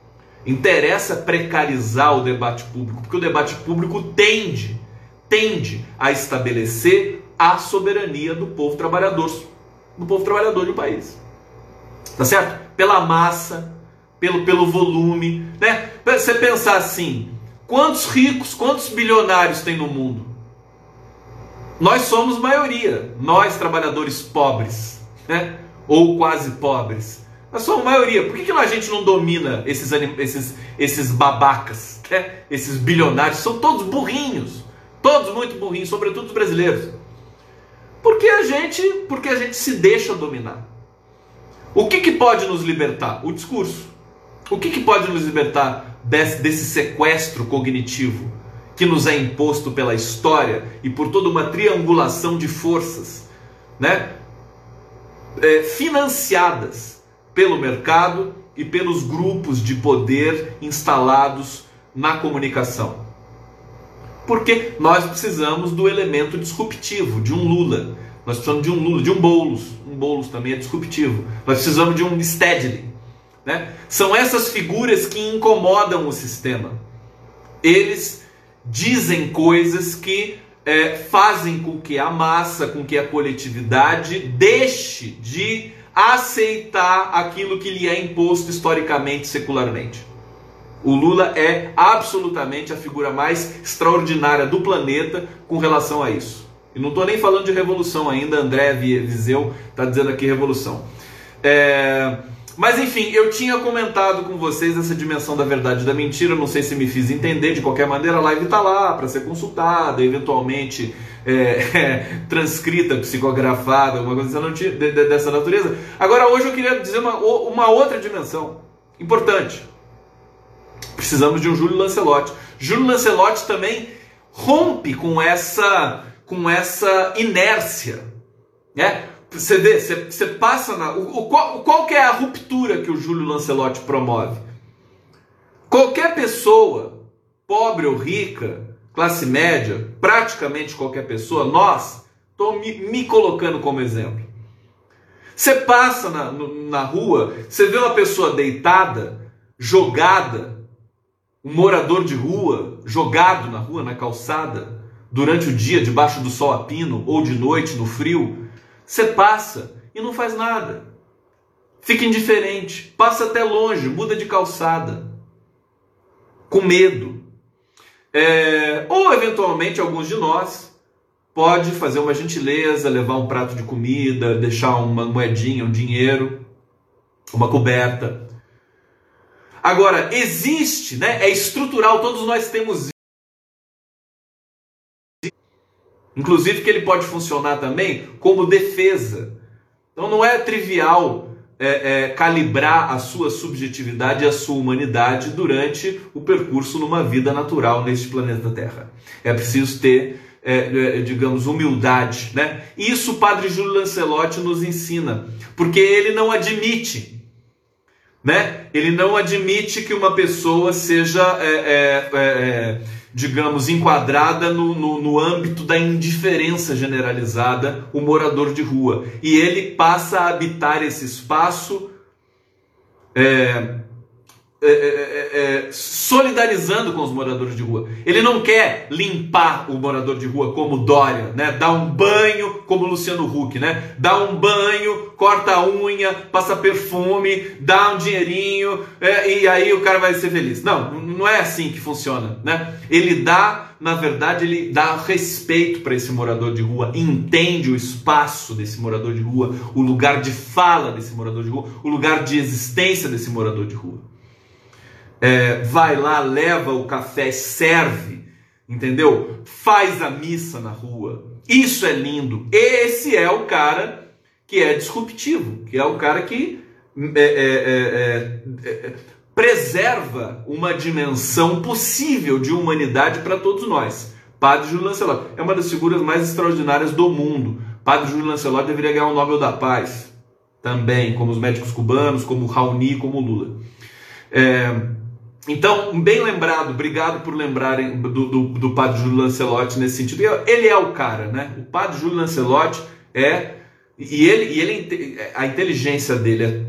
precarizar o debate público, porque o debate público tende a estabelecer a soberania do povo trabalhador do país. Tá certo? Pela massa, pelo volume, né? Você pensar assim, quantos ricos, quantos bilionários tem no mundo? Nós somos maioria, nós trabalhadores pobres, né? Ou quase pobres. Nós somos maioria. Por que a gente não domina esses babacas, né? Esses bilionários? São todos burrinhos, todos muito burrinhos, sobretudo os brasileiros. Porque a gente se deixa dominar. O que pode nos libertar? O discurso. O que pode nos libertar desse sequestro cognitivo que nos é imposto pela história e por toda uma triangulação de forças, né? Financiadas pelo mercado e pelos grupos de poder instalados na comunicação. Porque nós precisamos do elemento disruptivo, de um Lula. Nós precisamos de um Lula, de um Boulos. Um Boulos também é disruptivo. Nós precisamos de um Stedley, né? São essas figuras que incomodam o sistema. Eles dizem coisas que fazem com que a massa, com que a coletividade deixe de aceitar aquilo que lhe é imposto historicamente, secularmente. O Lula é absolutamente a figura mais extraordinária do planeta com relação a isso. E não estou nem falando de revolução ainda, André Viseu está dizendo aqui revolução. Mas enfim, eu tinha comentado com vocês essa dimensão da verdade e da mentira, não sei se me fiz entender, de qualquer maneira a live está lá para ser consultada, eventualmente transcrita, psicografada, alguma coisa dessa natureza. Agora hoje eu queria dizer uma outra dimensão importante. Precisamos de um Júlio Lancelotti. Júlio Lancelotti também rompe com essa inércia, né? Você vê, você passa na... Qual que é a ruptura que o Júlio Lancelotti promove? Qualquer pessoa, pobre ou rica, classe média, praticamente qualquer pessoa, estou me colocando como exemplo. Você passa na rua, você vê uma pessoa deitada, jogada, um morador de rua, jogado na rua, na calçada, durante o dia, debaixo do sol a pino, ou de noite, no frio. Você passa e não faz nada. Fica indiferente, passa até longe, muda de calçada, com medo. Ou, eventualmente, alguns de nós pode fazer uma gentileza, levar um prato de comida, deixar uma moedinha, um dinheiro, uma coberta. Agora, existe, né? É estrutural, todos nós temos. Inclusive que ele pode funcionar também como defesa. Então não é trivial calibrar a sua subjetividade e a sua humanidade durante o percurso numa vida natural neste planeta Terra. É preciso ter, digamos, humildade, né? Isso o padre Júlio Lancelotti nos ensina, porque ele não admite, né? Ele não admite que uma pessoa seja... digamos, enquadrada no âmbito da indiferença generalizada, o morador de rua. E ele passa a habitar esse espaço solidarizando com os moradores de rua. Ele não quer limpar o morador de rua como Dória, né? Dar um banho como Luciano Huck, né? Dá um banho, corta a unha, passa perfume, dá um dinheirinho, e aí o cara vai ser feliz. Não é assim que funciona, né? Ele dá, na verdade, ele dá respeito para esse morador de rua, entende o espaço desse morador de rua, o lugar de fala desse morador de rua, o lugar de existência desse morador de rua. Vai lá, leva o café, serve, entendeu? Faz a missa na rua. Isso é lindo. Esse é o cara que é disruptivo, que é o cara que preserva uma dimensão possível de humanidade para todos nós. Padre Júlio Lancelotti é uma das figuras mais extraordinárias do mundo. Padre Júlio Lancelotti deveria ganhar o Nobel da Paz também, como os médicos cubanos, como Raoni, como Lula. Então, bem lembrado, obrigado por lembrarem do padre Júlio Lancelotti nesse sentido. Ele é o cara, né? O padre Júlio Lancelotti a inteligência dele é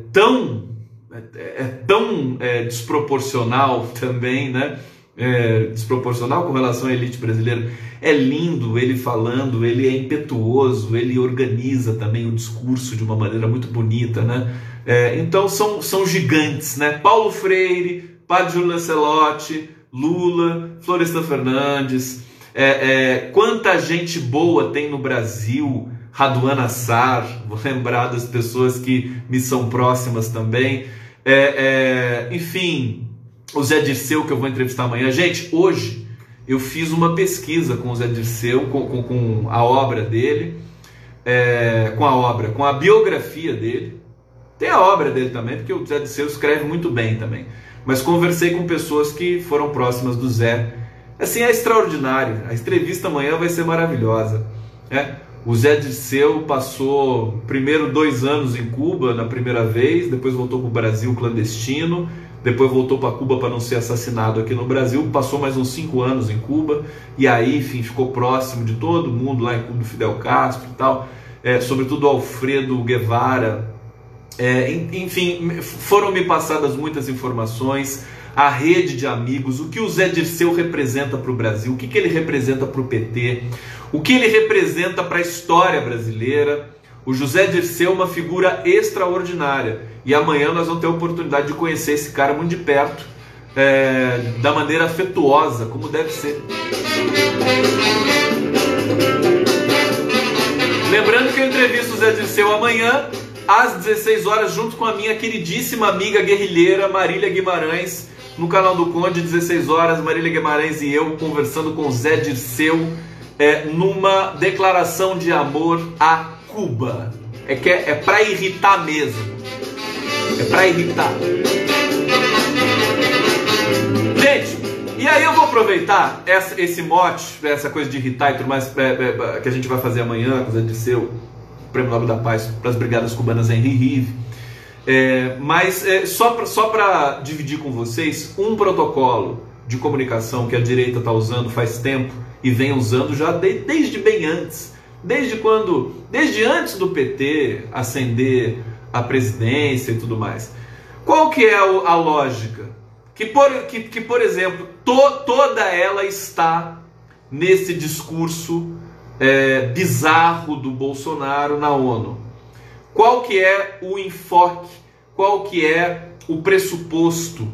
tão desproporcional também, né? Desproporcional com relação à elite brasileira. É lindo ele falando, ele é impetuoso, ele organiza também o discurso de uma maneira muito bonita, né? Então são gigantes, né? Paulo Freire, Padre Júlio Lancelotti, Lula, Florestan Fernandes, quanta gente boa tem no Brasil, Raduan Assar, vou lembrar das pessoas que me são próximas também, enfim, o Zé Dirceu, que eu vou entrevistar amanhã. Gente, hoje eu fiz uma pesquisa com o Zé Dirceu, com a obra dele, com a biografia dele. Tem a obra dele também, porque o Zé Dirceu escreve muito bem também. Mas conversei com pessoas que foram próximas do Zé. Assim, é extraordinário. A entrevista amanhã vai ser maravilhosa. O Zé Dirceu passou primeiro 2 anos em Cuba na primeira vez, depois voltou para o Brasil clandestino, depois voltou para Cuba para não ser assassinado aqui no Brasil, passou mais uns 5 anos em Cuba, e aí, enfim, ficou próximo de todo mundo lá em Cuba, do Fidel Castro e tal, sobretudo Alfredo Guevara. Enfim, foram me passadas muitas informações, a rede de amigos, o que o Zé Dirceu representa para o Brasil, o que ele representa para o PT, o que ele representa para a história brasileira. O José Dirceu é uma figura extraordinária, e amanhã nós vamos ter a oportunidade de conhecer esse cara muito de perto, da maneira afetuosa, como deve ser. Lembrando que eu entrevisto o Zé Dirceu amanhã às 16 horas, junto com a minha queridíssima amiga guerrilheira Marília Guimarães, no canal do Conde, 16 horas, Marília Guimarães e eu conversando com o Zé Dirceu, numa declaração de amor a Cuba. É pra irritar mesmo. É pra irritar. Gente, e aí eu vou aproveitar esse mote, essa coisa de irritar e tudo mais, que a gente vai fazer amanhã com o Zé Dirceu, Prêmio Nobel da Paz para as Brigadas Cubanas Henri Rive. Mas só para dividir com vocês um protocolo de comunicação que a direita está usando faz tempo e vem usando já desde bem antes. Desde antes do PT ascender a presidência e tudo mais. Qual que é a lógica? Que por exemplo, toda ela está nesse discurso bizarro do Bolsonaro na ONU. Qual que é o enfoque? Qual que é o pressuposto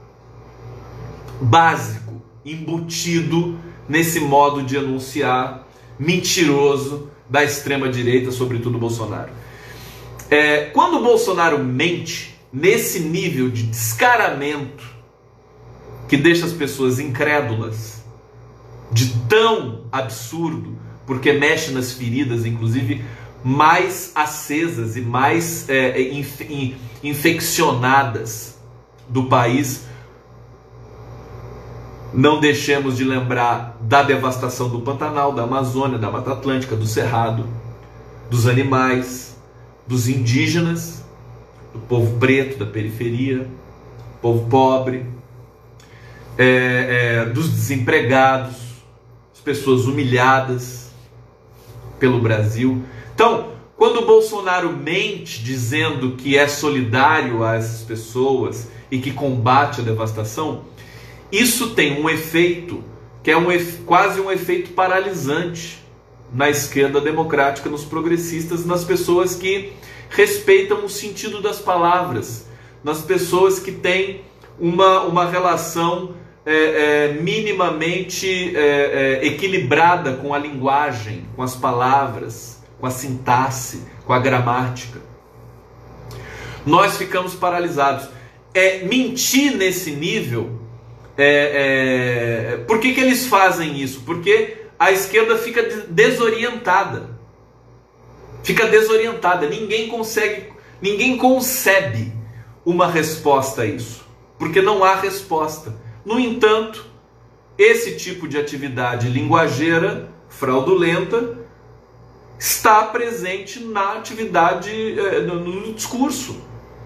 básico, embutido nesse modo de anunciar mentiroso da extrema-direita, sobretudo o Bolsonaro? Quando o Bolsonaro mente nesse nível de descaramento que deixa as pessoas incrédulas, de tão absurdo, porque mexe nas feridas, inclusive, mais acesas e mais infeccionadas do país, não deixemos de lembrar da devastação do Pantanal, da Amazônia, da Mata Atlântica, do Cerrado, dos animais, dos indígenas, do povo preto, da periferia, povo pobre, dos desempregados, as pessoas humilhadas pelo Brasil. Então, quando o Bolsonaro mente dizendo que é solidário a essas pessoas e que combate a devastação, isso tem um efeito que é quase um efeito paralisante na esquerda democrática, nos progressistas, nas pessoas que respeitam o sentido das palavras, nas pessoas que têm uma relação minimamente equilibrada com a linguagem, com as palavras, com a sintaxe, com a gramática. Nós ficamos paralisados. Mentir nesse nível, por que eles fazem isso? Porque a esquerda fica desorientada. Ninguém concebe uma resposta a isso, porque não há resposta. No entanto, esse tipo de atividade linguageira, fraudulenta, está presente na atividade, no discurso.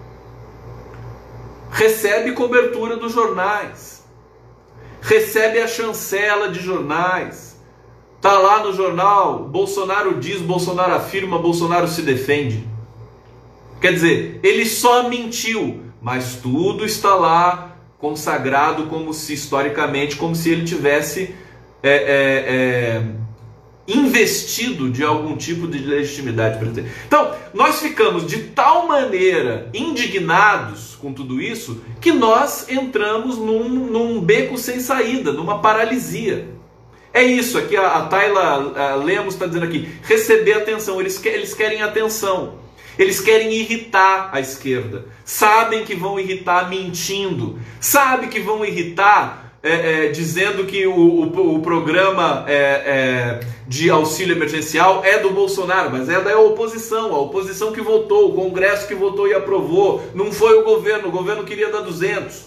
Recebe cobertura dos jornais, recebe a chancela de jornais, Tá lá no jornal, Bolsonaro diz, Bolsonaro afirma, Bolsonaro se defende. Quer dizer, ele só mentiu, mas tudo está lá consagrado como se, historicamente, como se ele tivesse investido de algum tipo de legitimidade. Então, nós ficamos de tal maneira indignados com tudo isso, que nós entramos num beco sem saída, numa paralisia. É isso, aqui a Tayla Lemos está dizendo aqui, receber atenção, eles querem atenção, eles querem irritar a esquerda, sabem que vão irritar mentindo, sabem que vão irritar dizendo que o programa de auxílio emergencial é do Bolsonaro, mas é da oposição, a oposição que votou, o Congresso que votou e aprovou, não foi o governo queria dar R$200.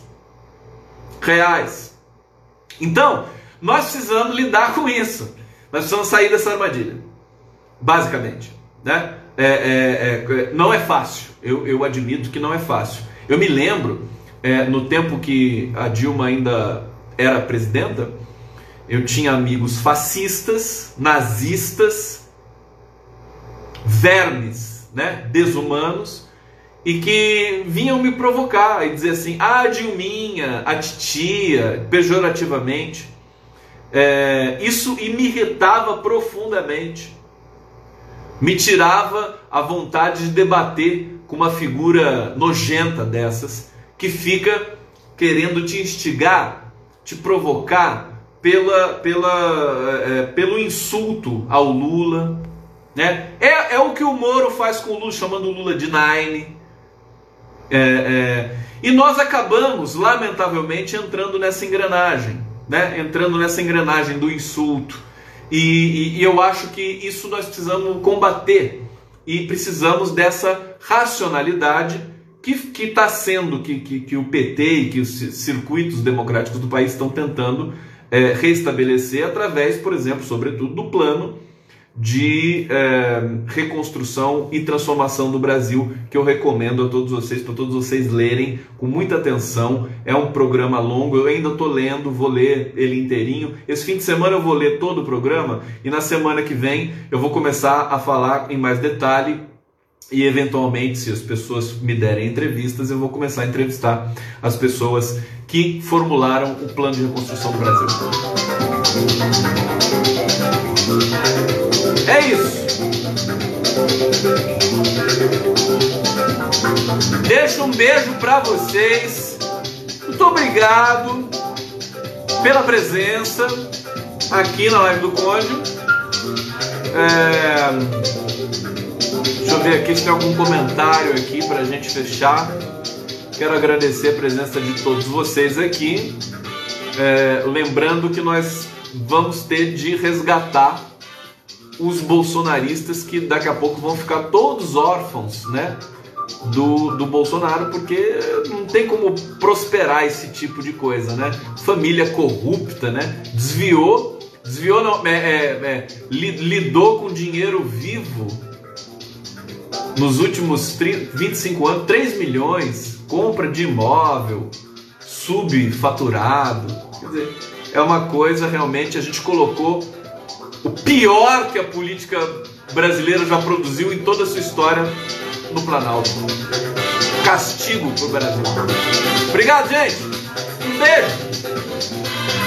Então, nós precisamos lidar com isso, nós precisamos sair dessa armadilha, basicamente, né? Não é fácil, eu admito que não é fácil. Eu me lembro, no tempo que a Dilma ainda era presidenta, eu tinha amigos fascistas, nazistas, vermes, né, desumanos, e que vinham me provocar e dizer assim, a Dilminha, a titia, pejorativamente. Isso me irritava profundamente, me tirava a vontade de debater com uma figura nojenta dessas, que querendo te instigar, te provocar pelo insulto ao Lula, né? É o que o Moro faz com o Lula, chamando o Lula de Nine. E nós acabamos, lamentavelmente, entrando nessa engrenagem, né? Entrando nessa engrenagem do insulto. E eu acho que isso nós precisamos combater. E precisamos dessa racionalidade que está sendo, que o PT e que os circuitos democráticos do país estão tentando restabelecer através, por exemplo, sobretudo do plano de reconstrução e transformação do Brasil, que eu recomendo a todos vocês, para todos vocês lerem com muita atenção. É um programa longo, eu ainda estou lendo, vou ler ele inteirinho. Esse fim de semana eu vou ler todo o programa e na semana que vem eu vou começar a falar em mais detalhe. E eventualmente, se as pessoas me derem entrevistas, eu vou começar a entrevistar as pessoas que formularam o plano de reconstrução do Brasil. É isso. Deixo um beijo para vocês. Muito obrigado pela presença aqui na Live do Conde. Deixa eu ver aqui se tem algum comentário aqui para a gente fechar. Quero agradecer a presença de todos vocês aqui. Lembrando que nós vamos ter de resgatar os bolsonaristas que daqui a pouco vão ficar todos órfãos, né, do Bolsonaro, porque não tem como prosperar esse tipo de coisa, né? Família corrupta, né? Desviou não, lidou com dinheiro vivo nos últimos 25 anos, 3 milhões, compra de imóvel, subfaturado. Quer dizer, é uma coisa realmente, a gente colocou o pior que a política brasileira já produziu em toda a sua história no Planalto. Castigo pro Brasil. Obrigado, gente. Um beijo.